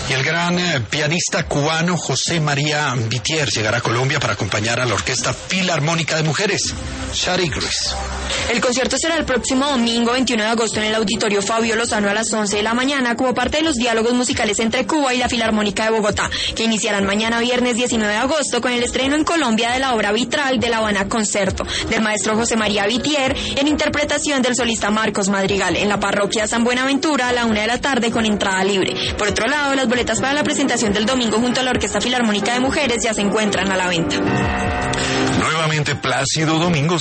Y el gran pianista cubano José María Vitier llegará a Colombia para acompañar a la Orquesta Filarmónica de Mujeres, Shari Gris. El concierto será el próximo domingo 21 de agosto en el Auditorio Fabio Lozano a las 11 de la mañana como parte de los diálogos musicales entre Cuba y la Filarmónica de Bogotá, que iniciarán mañana viernes 19 de agosto con el estreno en Colombia de la obra Vitral de La Habana Concerto, del maestro José María Vitier, en interpretación del solista Marcos Madrigal, en la parroquia San Buenaventura a la 1 de la tarde con entrada libre. Por otro lado, las boletas para la presentación del domingo junto a la Orquesta Filarmónica de Mujeres ya se encuentran a la venta. Nuevamente Plácido Domingo